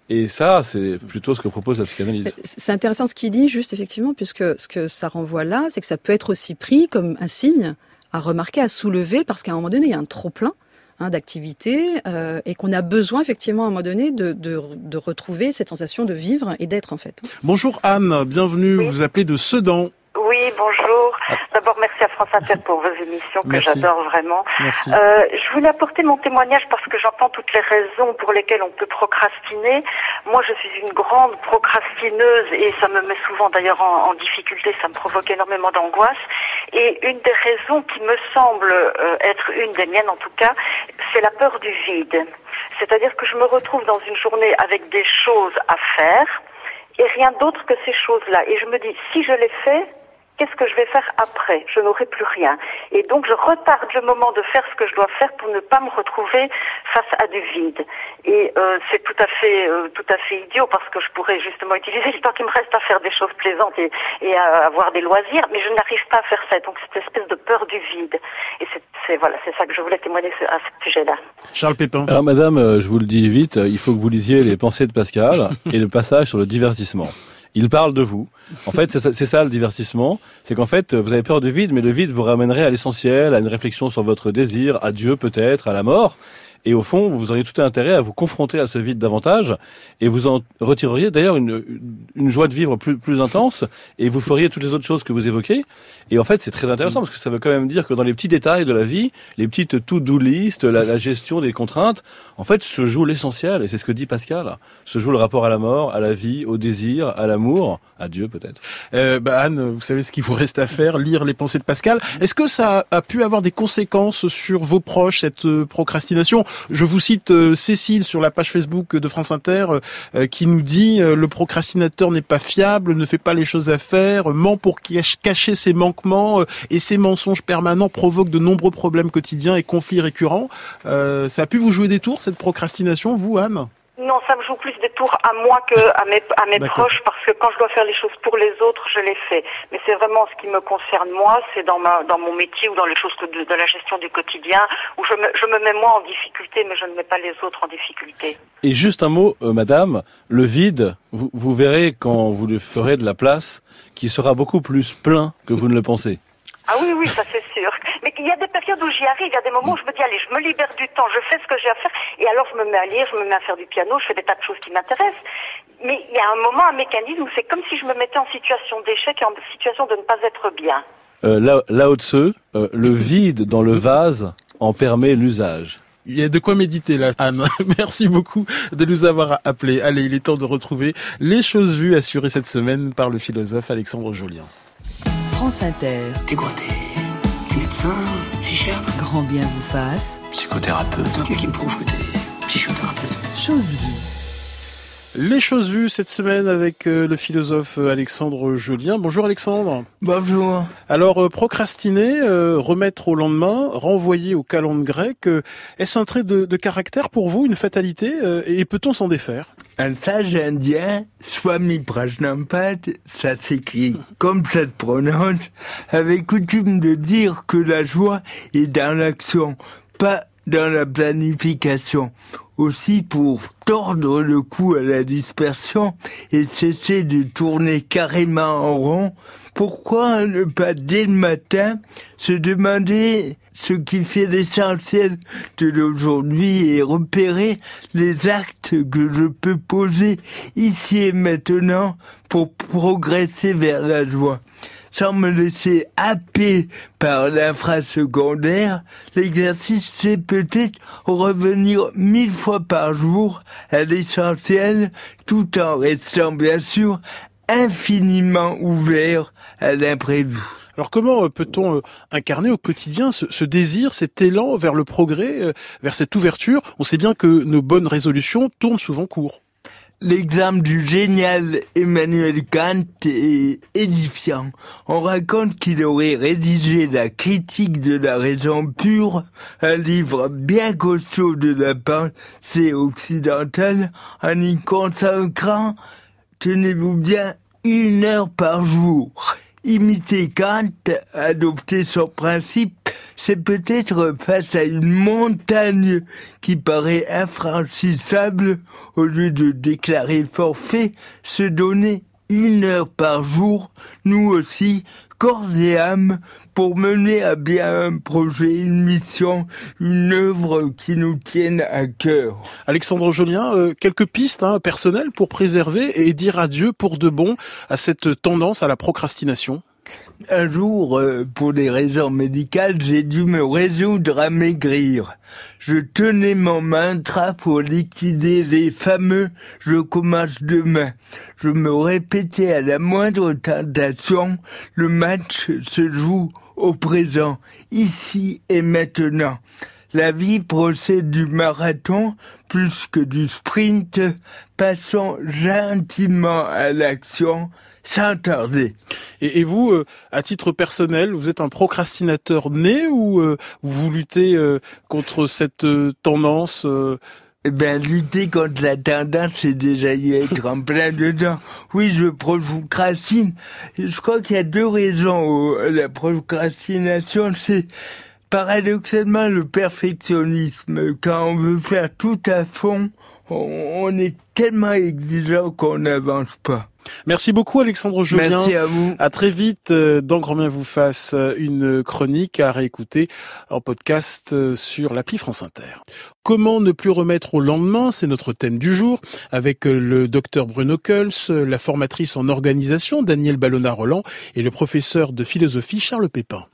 Et ça, c'est plutôt ce que propose la psychanalyse. C'est intéressant ce qu'il dit, juste effectivement, puisque ce que ça renvoie là, c'est que ça peut être aussi pris comme un signe à remarquer, à soulever, parce qu'à un moment donné, il y a un trop-plein hein, d'activité euh, et qu'on a besoin effectivement à un moment donné de, de, de retrouver cette sensation de vivre et d'être en fait. Bonjour Anne, bienvenue, oui. Vous appelez de Sedan. Oui, bonjour. D'abord, merci à France Inter pour vos émissions que merci. J'adore vraiment. Merci. Euh, je voulais apporter mon témoignage parce que j'entends toutes les raisons pour lesquelles on peut procrastiner. Moi, je suis une grande procrastineuse et ça me met souvent d'ailleurs en, en difficulté, ça me provoque énormément d'angoisse. Et une des raisons qui me semble euh, être une des miennes en tout cas, c'est la peur du vide. C'est-à-dire que je me retrouve dans une journée avec des choses à faire et rien d'autre que ces choses-là. Et je me dis, si je les fais, qu'est-ce que je vais faire après? Je n'aurai plus rien. Et donc, je retarde le moment de faire ce que je dois faire pour ne pas me retrouver face à du vide. Et euh, c'est tout à fait, euh, tout à fait idiot parce que je pourrais justement utiliser le temps qui me reste à faire des choses plaisantes et, et à avoir des loisirs, mais je n'arrive pas à faire ça. Donc, cette espèce de peur du vide. Et c'est, c'est voilà, c'est ça que je voulais témoigner à ce sujet-là. Charles Pépin. Alors, madame, je vous le dis vite, il faut que vous lisiez les pensées de Pascal et le passage sur le divertissement. Il parle de vous. En fait, c'est ça, c'est ça le divertissement. C'est qu'en fait, vous avez peur du vide, mais le vide vous ramènerait à l'essentiel, à une réflexion sur votre désir, à Dieu peut-être, à la mort. Et au fond, vous auriez tout intérêt à vous confronter à ce vide davantage, et vous en retireriez d'ailleurs une, une joie de vivre plus, plus intense, et vous feriez toutes les autres choses que vous évoquez. Et en fait, c'est très intéressant, parce que ça veut quand même dire que dans les petits détails de la vie, les petites to-do list, la, la gestion des contraintes, en fait, se joue l'essentiel, et c'est ce que dit Pascal, se joue le rapport à la mort, à la vie, au désir, à l'amour, à Dieu peut-être. Euh, bah Anne, vous savez ce qu'il vous reste à faire, lire les pensées de Pascal. Est-ce que ça a pu avoir des conséquences sur vos proches, cette euh, procrastination? Je vous cite euh, Cécile sur la page Facebook de France Inter euh, qui nous dit euh, le procrastinateur n'est pas fiable, ne fait pas les choses à faire, ment pour cacher ses manquements euh, et ses mensonges permanents provoquent de nombreux problèmes quotidiens et conflits récurrents. Euh, ça a pu vous jouer des tours cette procrastination, vous Anne? Non, ça me joue plus des tours à moi que à mes, à mes proches, parce que quand je dois faire les choses pour les autres, je les fais. Mais c'est vraiment ce qui me concerne moi, c'est dans ma, dans mon métier ou dans les choses de, de la gestion du quotidien, où je me, je me mets moi en difficulté, mais je ne mets pas les autres en difficulté. Et juste un mot, euh, madame, le vide, vous, vous verrez quand vous lui ferez de la place, qu'il sera beaucoup plus plein que vous ne le pensez. Ah oui, oui, ça c'est sûr. Mais il y a des périodes où j'y arrive, il y a des moments où je me dis, allez, je me libère du temps, je fais ce que j'ai à faire, et alors je me mets à lire, je me mets à faire du piano, je fais des tas de choses qui m'intéressent. Mais il y a un moment, un mécanisme où c'est comme si je me mettais en situation d'échec et en situation de ne pas être bien. Euh, là, Lao Tse, euh, le vide dans le vase en permet l'usage. Il y a de quoi méditer là, Anne. Merci beaucoup de nous avoir appelés. Allez, il est temps de retrouver les choses vues assurées cette semaine par le philosophe Alexandre Jolien. France Inter. T'es quoi, t'es, t'es médecin, psychiatre? Grand bien vous fasse. Psychothérapeute. Qu'est-ce qui me prouve que t'es psychothérapeute? Chose vue. Les choses vues cette semaine avec euh, le philosophe Alexandre Jolien. Bonjour Alexandre. Bonjour. Alors, euh, procrastiner, euh, remettre au lendemain, renvoyer au calende grec, euh, est-ce un trait de, de caractère pour vous, une fatalité, euh, et peut-on s'en défaire? Un sage indien, Swami Prajnapada, ça s'écrit comme ça se prononce, avait coutume de dire que la joie est dans l'action, pas dans la planification. Aussi, pour tordre le cou à la dispersion et cesser de tourner carrément en rond, pourquoi ne pas dès le matin se demander ce qui fait l'essentiel de l'aujourd'hui et repérer les actes que je peux poser ici et maintenant pour progresser vers la joie. Sans me laisser happer par l'infrasecondaire, l'exercice c'est peut-être revenir mille fois par jour à l'essentiel, tout en restant bien sûr infiniment ouvert à l'imprévu. Alors comment peut-on incarner au quotidien ce, ce désir, cet élan vers le progrès, vers cette ouverture? On sait bien que nos bonnes résolutions tournent souvent court. L'exemple du génial Emmanuel Kant est édifiant. On raconte qu'il aurait rédigé la critique de la raison pure, un livre bien costaud de la pensée occidentale, en y consacrant, tenez-vous bien, une heure par jour. Imiter Kant, adopter son principe, c'est peut-être face à une montagne qui paraît infranchissable, au lieu de déclarer forfait, se donner une heure par jour, nous aussi, corps et âme, pour mener à bien un projet, une mission, une œuvre qui nous tienne à cœur. Alexandre Jolien, euh, quelques pistes hein, personnelles pour préserver et dire adieu pour de bon à cette tendance à la procrastination? Un jour, euh, pour des raisons médicales, j'ai dû me résoudre à maigrir. Je tenais mon mantra pour liquider les fameux « je commence demain ». Je me répétais à la moindre tentation, le match se joue au présent, ici et maintenant. La vie procède du marathon plus que du sprint. Passons gentiment à l'action, sans tarder. Et, et vous, euh, à titre personnel, vous êtes un procrastinateur né ou euh, vous luttez euh, contre cette euh, tendance euh... Eh ben, lutter contre la tendance, c'est déjà y être en plein dedans. Oui, je procrastine. Je crois qu'il y a deux raisons à la procrastination. C'est paradoxalement le perfectionnisme. Quand on veut faire tout à fond, on est tellement exigeant qu'on n'avance pas. Merci beaucoup Alexandre Jolien. Merci à vous. À très vite dans Grand Bien vous fasse, une chronique à réécouter en podcast sur l'appli France Inter. Comment ne plus remettre au lendemain, c'est notre thème du jour, avec le docteur Bruno Keuls, la formatrice en organisation Danielle Ballona-Roland et le professeur de philosophie Charles Pépin.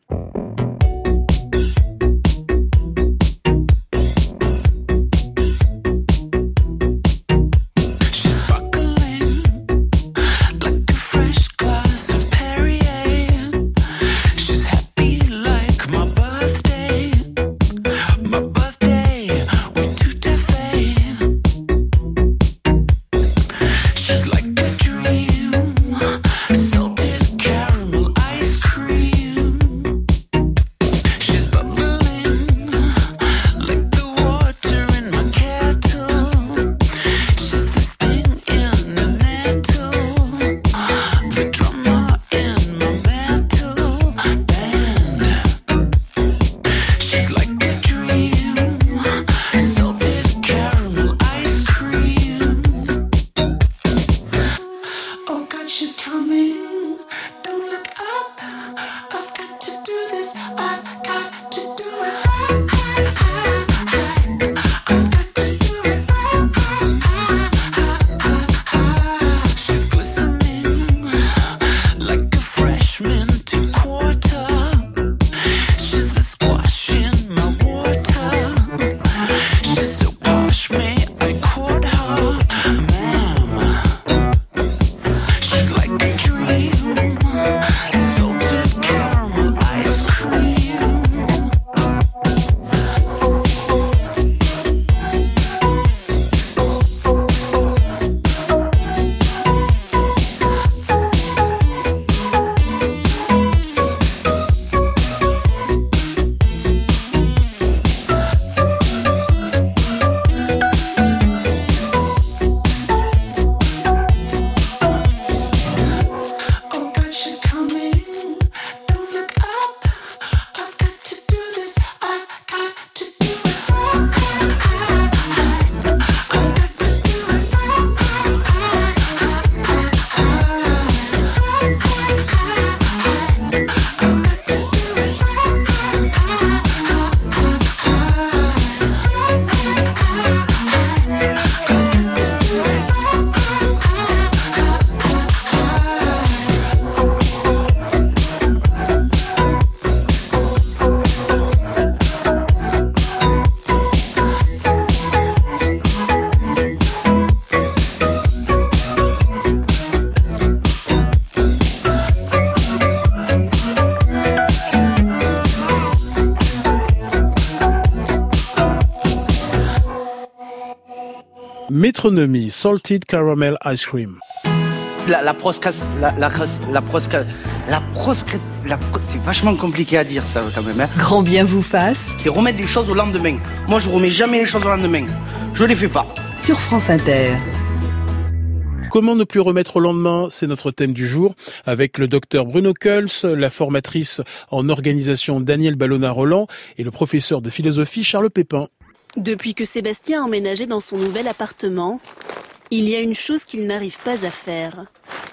Métronomie, Salted Caramel Ice Cream. La, la proscas, la, la, la proscas, la proscas, la, c'est vachement compliqué à dire ça quand même. Hein. Grand Bien vous fasse. C'est remettre les choses au lendemain. Moi je remets jamais les choses au lendemain. Je les fais pas. Sur France Inter. Comment ne plus remettre au lendemain, c'est notre thème du jour, avec le docteur Bruno Kuls, la formatrice en organisation Danielle Ballona-Roland et le professeur de philosophie Charles Pépin. Depuis que Sébastien a emménagé dans son nouvel appartement, il y a une chose qu'il n'arrive pas à faire.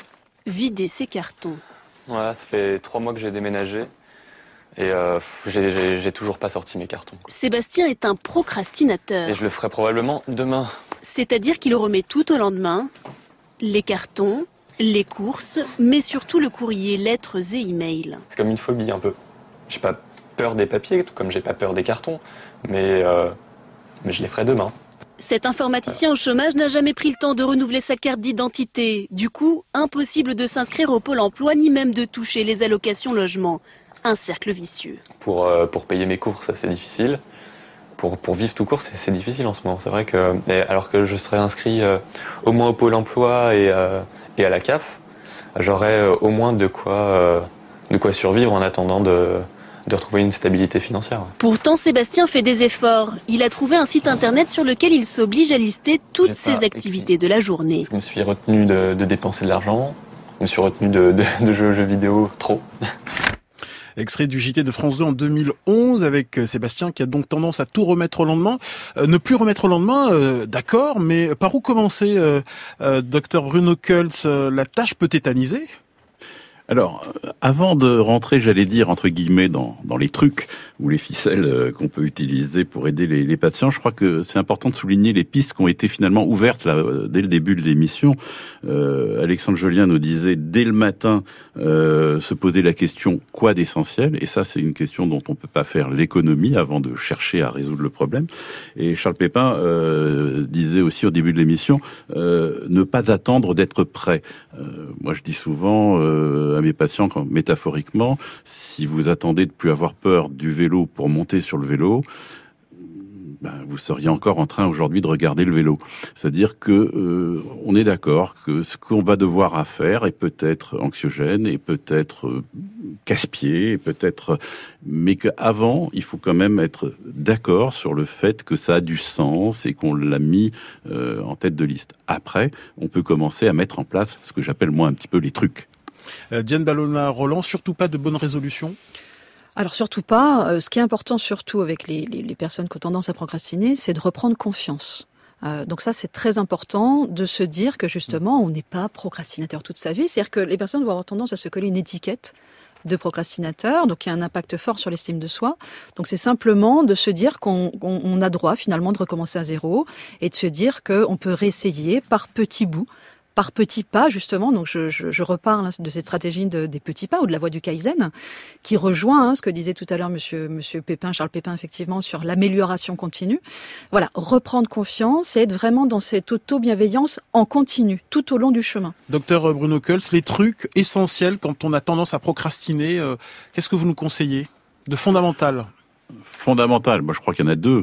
Vider ses cartons. Voilà, ça fait trois mois que j'ai déménagé et euh, j'ai, j'ai, j'ai toujours pas sorti mes cartons. Sébastien est un procrastinateur. Et je le ferai probablement demain. C'est-à-dire qu'il remet tout au lendemain, les cartons, les courses, mais surtout le courrier, lettres et emails. C'est comme une phobie un peu. J'ai pas peur des papiers, tout comme j'ai pas peur des cartons, mais, euh, mais je les ferai demain. Cet informaticien au chômage n'a jamais pris le temps de renouveler sa carte d'identité. Du coup, impossible de s'inscrire au Pôle emploi, ni même de toucher les allocations logement. Un cercle vicieux. Pour, euh, pour payer mes courses, ça c'est difficile. Pour, pour vivre tout court, c'est, c'est difficile en ce moment. C'est vrai que, mais alors que je serais inscrit euh, au moins au Pôle emploi et, euh, et à la C A F, j'aurais euh, au moins de quoi, euh, de quoi survivre en attendant de... de retrouver une stabilité financière. Pourtant, Sébastien fait des efforts. Il a trouvé un site internet sur lequel il s'oblige à lister toutes ses activités écrit. de la journée. Je me suis retenu de, de dépenser de l'argent, je me suis retenu de, de, de jouer aux jeux vidéo trop. Extrait du J T de France deux en deux mille onze avec Sébastien qui a donc tendance à tout remettre au lendemain. Euh, ne plus remettre au lendemain, euh, d'accord, mais par où commencer, euh, euh, docteur Bruno Kuls, euh, la tâche peut tétaniser ? Alors, avant de rentrer, j'allais dire, entre guillemets, dans, dans les trucs ou les ficelles euh, qu'on peut utiliser pour aider les, les patients, je crois que c'est important de souligner les pistes qui ont été finalement ouvertes là, dès le début de l'émission. Euh, Alexandre Jolien nous disait, dès le matin, euh, se poser la question « quoi d'essentiel ?» Et ça, c'est une question dont on peut pas faire l'économie avant de chercher à résoudre le problème. Et Charles Pépin euh, disait aussi au début de l'émission, euh, ne pas attendre d'être prêt. Euh, moi, je dis souvent... Euh, à mes patients, quand, métaphoriquement, si vous attendez de plus avoir peur du vélo pour monter sur le vélo, ben, vous seriez encore en train aujourd'hui de regarder le vélo. C'est-à-dire que euh, on est d'accord que ce qu'on va devoir à faire est peut-être anxiogène, et peut-être euh, casse-pied, et peut-être, mais qu'avant, il faut quand même être d'accord sur le fait que ça a du sens et qu'on l'a mis euh, en tête de liste. Après, on peut commencer à mettre en place ce que j'appelle moi un petit peu les trucs. Euh, Diane Ballona-Roland, surtout pas de bonnes résolutions ? Alors surtout pas. Euh, ce qui est important surtout avec les, les, les personnes qui ont tendance à procrastiner, c'est de reprendre confiance. Euh, donc ça, c'est très important de se dire que justement, on n'est pas procrastinateur toute sa vie. C'est-à-dire que les personnes vont avoir tendance à se coller une étiquette de procrastinateur, donc il y a un impact fort sur l'estime de soi. Donc c'est simplement de se dire qu'on on, on a droit finalement de recommencer à zéro et de se dire qu'on peut réessayer par petits bouts, par petits pas, justement. Donc, je, je, je reparle de cette stratégie de, des petits pas ou de la voie du Kaizen, qui rejoint hein, ce que disait tout à l'heure Monsieur, Monsieur Pépin, Charles Pépin, effectivement, sur l'amélioration continue. Voilà, reprendre confiance et être vraiment dans cette auto-bienveillance en continu, tout au long du chemin. Docteur Bruno Kuls, les trucs essentiels quand on a tendance à procrastiner, euh, qu'est-ce que vous nous conseillez de fondamental ? Fondamental, moi je crois qu'il y en a deux.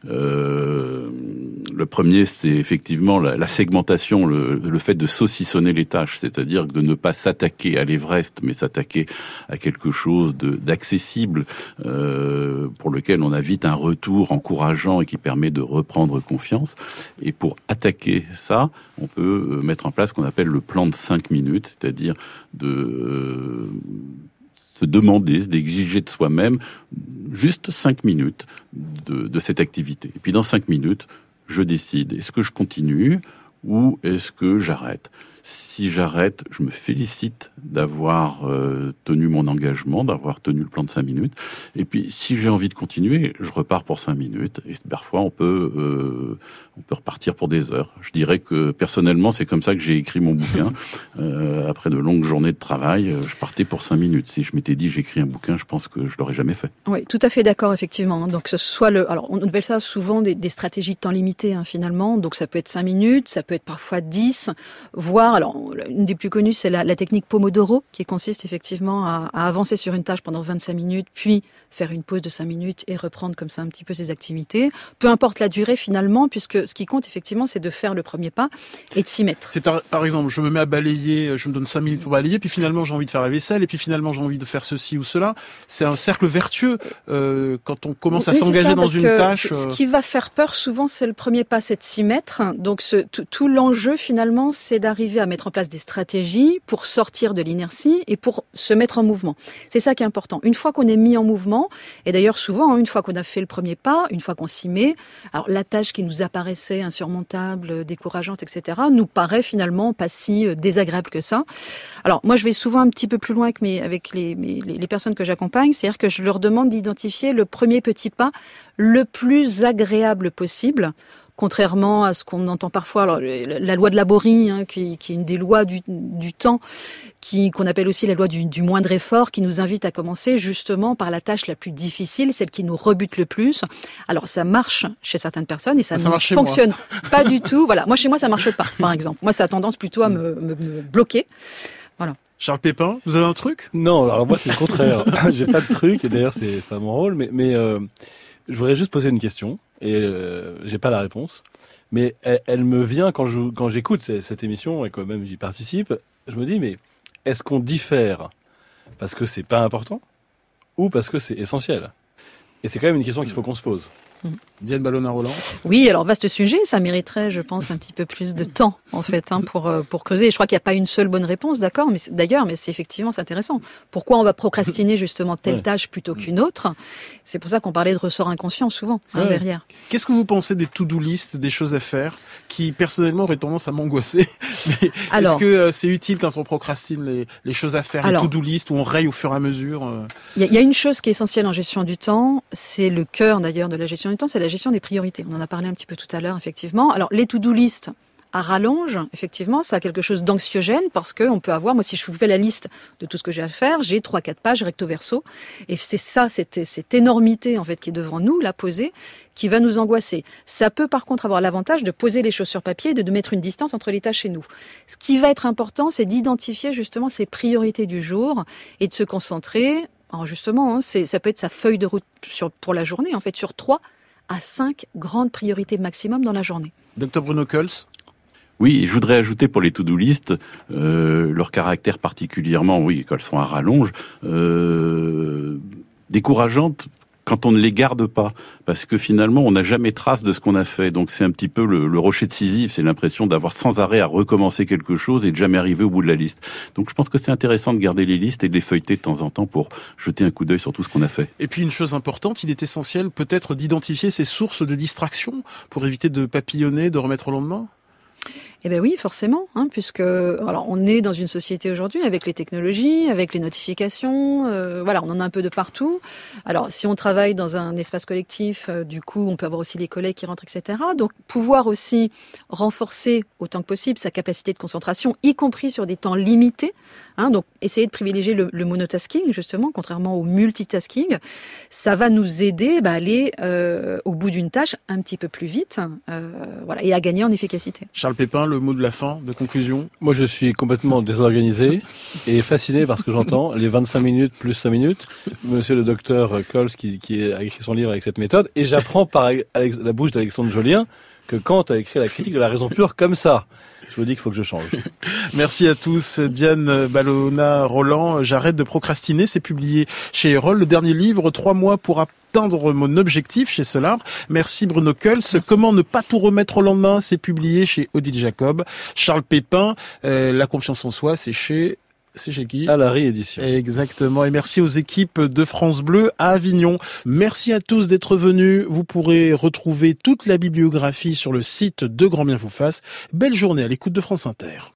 Euh, le premier, c'est effectivement la, la segmentation, le, le fait de saucissonner les tâches, c'est-à-dire de ne pas s'attaquer à l'Everest, mais s'attaquer à quelque chose de, d'accessible, euh, pour lequel on a vite un retour encourageant et qui permet de reprendre confiance. Et pour attaquer ça, on peut mettre en place ce qu'on appelle le plan de cinq minutes, c'est-à-dire de... Euh, se demander, d'exiger de soi-même juste cinq minutes de, de cette activité. Et puis dans cinq minutes, je décide, est-ce que je continue ou est-ce que j'arrête ? Si j'arrête, je me félicite d'avoir euh, tenu mon engagement, d'avoir tenu le plan de cinq minutes. Et puis, si j'ai envie de continuer, je repars pour cinq minutes. Et parfois, on peut, euh, on peut repartir pour des heures. Je dirais que, personnellement, c'est comme ça que j'ai écrit mon bouquin. Euh, après de longues journées de travail, je partais pour cinq minutes. Si je m'étais dit, j'écris un bouquin, je pense que je l'aurais jamais fait. Oui, tout à fait d'accord, effectivement. Donc, ce soit le, alors, on appelle ça souvent des, des stratégies de temps limité, hein, finalement. Donc, ça peut être cinq minutes, ça peut être parfois dix, voire, alors, une des plus connues, c'est la, la technique Pomodoro, qui consiste effectivement à, à avancer sur une tâche pendant vingt-cinq minutes, puis faire une pause de cinq minutes et reprendre comme ça un petit peu ses activités. Peu importe la durée finalement, puisque ce qui compte effectivement, c'est de faire le premier pas et de s'y mettre. C'est par, par exemple, je me mets à balayer, je me donne cinq minutes pour balayer, puis finalement j'ai envie de faire la vaisselle, et puis finalement j'ai envie de faire ceci ou cela. C'est un cercle vertueux euh, quand on commence à oui, s'engager ça, dans une tâche. Ce qui va faire peur souvent, c'est le premier pas, c'est de s'y mettre. Donc ce, tout, tout l'enjeu finalement, c'est d'arriver à à mettre en place des stratégies pour sortir de l'inertie et pour se mettre en mouvement. C'est ça qui est important. Une fois qu'on est mis en mouvement, et d'ailleurs souvent, une fois qu'on a fait le premier pas, une fois qu'on s'y met, alors la tâche qui nous apparaissait insurmontable, décourageante, et cetera, nous paraît finalement pas si désagréable que ça. Alors moi, je vais souvent un petit peu plus loin que mes, avec les, mes, les personnes que j'accompagne, c'est-à-dire que je leur demande d'identifier le premier petit pas le plus agréable possible, contrairement à ce qu'on entend parfois. Alors, la loi de Laborie, hein, qui, qui est une des lois du, du temps, qui, qu'on appelle aussi la loi du, du moindre effort, qui nous invite à commencer justement par la tâche la plus difficile, celle qui nous rebute le plus. Alors, ça marche chez certaines personnes et ça, ça ne fonctionne pas du tout. Voilà. Moi, chez moi, ça marche pas, par exemple. Moi, ça a tendance plutôt à me, me, me bloquer. Voilà. Charles Pépin, vous avez un truc? Non, alors moi c'est le contraire. J'ai pas de truc et d'ailleurs c'est pas mon rôle, mais, mais euh, je voudrais juste poser une question et euh, j'ai pas la réponse. Mais elle, elle me vient quand je quand j'écoute cette, cette émission et quand même j'y participe, je me dis mais est-ce qu'on diffère parce que c'est pas important ou parce que c'est essentiel? Et c'est quand même une question qu'il faut qu'on se pose. Diane Ballona-Roland. Oui, alors vaste sujet, ça mériterait, je pense, un petit peu plus de temps, en fait, hein, pour pour creuser. Je crois qu'il n'y a pas une seule bonne réponse, d'accord, mais d'ailleurs, mais c'est effectivement c'est intéressant. Pourquoi on va procrastiner justement telle ouais. tâche plutôt qu'une autre? C'est pour ça qu'on parlait de ressort inconscient souvent hein, ouais. derrière. Qu'est-ce que vous pensez des to-do list, des choses à faire, qui personnellement auraient tendance à m'angoisser? Alors, est-ce que euh, c'est utile quand on procrastine les, les choses à faire, alors, les to-do list, où on raye au fur et à mesure? Il euh... y, y a une chose qui est essentielle en gestion du temps, c'est le cœur d'ailleurs de la gestion du temps, c'est la gestion des priorités. On en a parlé un petit peu tout à l'heure, effectivement. Alors, les to-do list à rallonge, effectivement, ça a quelque chose d'anxiogène parce qu'on peut avoir, moi, si je vous fais la liste de tout ce que j'ai à faire, j'ai trois, quatre pages recto verso. Et c'est ça, cette, cette énormité, en fait, qui est devant nous, la posée, qui va nous angoisser. Ça peut, par contre, avoir l'avantage de poser les choses sur papier et de, de mettre une distance entre les tâches et nous. Ce qui va être important, c'est d'identifier, justement, ses priorités du jour et de se concentrer. Alors, justement, hein, c'est, ça peut être sa feuille de route sur, pour la journée, en fait, sur trois à cinq grandes priorités maximum dans la journée. Docteur Bruno Coels. Oui, je voudrais ajouter pour les to-do list euh, leur caractère particulièrement, oui, quand elles sont à rallonge, euh, décourageantes quand on ne les garde pas, parce que finalement on n'a jamais trace de ce qu'on a fait. Donc c'est un petit peu le, le rocher de Sisyphe, c'est l'impression d'avoir sans arrêt à recommencer quelque chose et de jamais arriver au bout de la liste. Donc je pense que c'est intéressant de garder les listes et de les feuilleter de temps en temps pour jeter un coup d'œil sur tout ce qu'on a fait. Et puis une chose importante, il est essentiel peut-être d'identifier ces sources de distraction pour éviter de papillonner, de remettre au lendemain. Eh bien oui, forcément, hein, puisque alors on est dans une société aujourd'hui avec les technologies, avec les notifications, euh, voilà, on en a un peu de partout. Alors si on travaille dans un espace collectif, euh, du coup, on peut avoir aussi les collègues qui rentrent, et cetera. Donc pouvoir aussi renforcer autant que possible sa capacité de concentration, y compris sur des temps limités. Hein, donc essayer de privilégier le, le monotasking justement, contrairement au multitasking, ça va nous aider bah, à aller euh, au bout d'une tâche un petit peu plus vite, euh, voilà, et à gagner en efficacité. Charles Pépin, le mot de la fin, de conclusion. Moi, je suis complètement désorganisé et fasciné par ce que j'entends. Les vingt-cinq minutes plus cinq minutes. Monsieur le docteur Coels qui, qui a écrit son livre avec cette méthode. Et j'apprends par Alex, la bouche d'Alexandre Jolien que Kant a écrit la critique de la raison pure comme ça. Je vous dis qu'il faut que je change. Merci à tous. Diane Ballona-Roland, J'arrête de procrastiner, c'est publié chez Erol. Le dernier livre, Trois mois pour atteindre mon objectif, chez Solar. Merci Bruno Coels. Comment ne pas tout remettre au lendemain, c'est publié chez Odile Jacob. Charles Pépin, euh, La confiance en soi, c'est chez... C'est chez qui? À la réédition. Exactement. Et merci aux équipes de France Bleu à Avignon. Merci à tous d'être venus. Vous pourrez retrouver toute la bibliographie sur le site de Grand Bien vous fasse. Belle journée à l'écoute de France Inter.